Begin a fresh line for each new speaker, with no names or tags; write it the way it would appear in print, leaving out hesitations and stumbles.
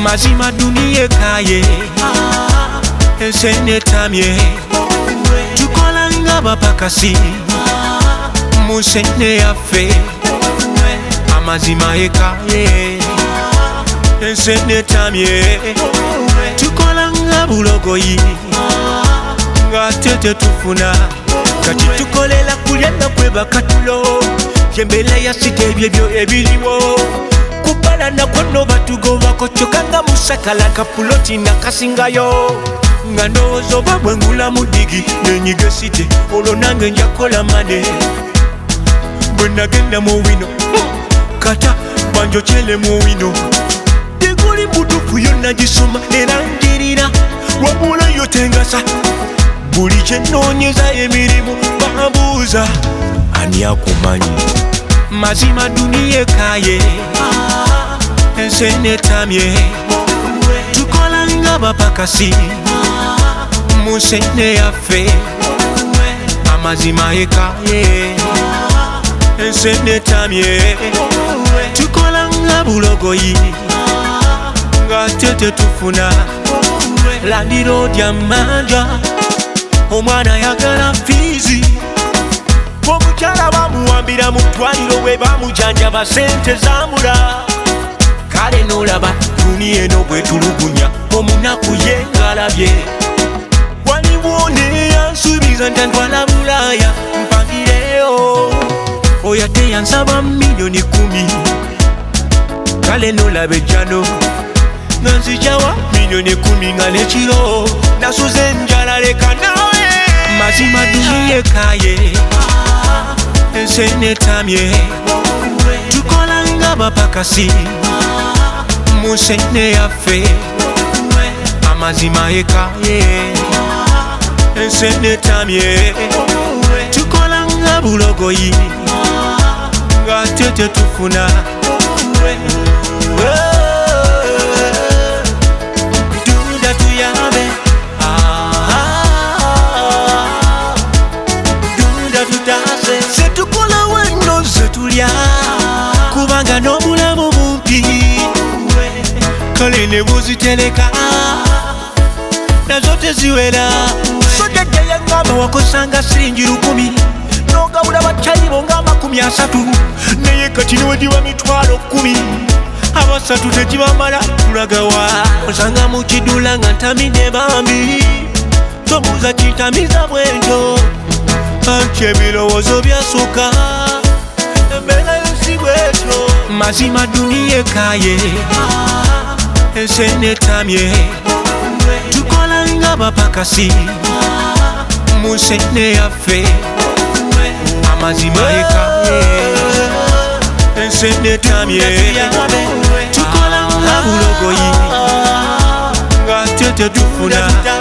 mazima dunia kaye ensene tamye tukola nga bapakasi musene yaffe amazima ekaye ensene tamye tukola nga bulogoyi nga tete tufuna kati tukolela kulya na kwebaka tulo yembela yasite ebyebyo ebiriwo kubala nakono batugobako kyokka nga musakala kapuloti nakasingayo nga ndowooza oba bwe ngula mu digi nenyiga esite olwo nange njakola mane bwe nagenda mu wino kata banjokyele mu wino diguli butufu yo nagisoma era njirira wabula yo tengasa buli kyenoonyeza emirimu bambuuza ani akumanyi mazima dunia kaye ensene tamye tukola nga bapakasi musene yaffe amazima ekaye ensene tamye tukola nga bulogoyi nga tete tufuna landiroodi amanja omwana yagala fiizi omukyala bamuwambira mu ddwaliro bwe bamujanjaba sente zambula kale n'olaba duniya eno bwetulugunya omunaku ye ngalabye waliwo neyansuubiza ntantwala bulaaya mpangireyo oyo ate yansaba miliyoni 10 kale n'olaba ejjano nga nzijawa miliyoni 10 nga nekiro nasuze enjala leka nawe mazima dunia ekaye ensene tamye tukola nga bapakasi musene yaffe amazima ekaye ensene tamye tukola nga bulogoyi nga tete tufuna dunda tuyambe dunda tutase setukola weno setulya kubanga n'obulamu bumpi kale ne buziteleka nazo teziwera sojjajja yangamba wakosanga siringi 10 n'ogabula bakyayibo nga 30 naye kati niwediwa mitwalo 10 abasatu tekibamala tulagawa osanga mukidula nga ntamidde bambi tobuuza kintamiza bwentyo anti ebirowoozo byasooka embeera y'ensi bwetyo mazima dunia ekaye ensene tamye tukola nga bapakasi musene yaffe amazima ekaye ensene tamye tukola nga bulogoyi nga tete tufuna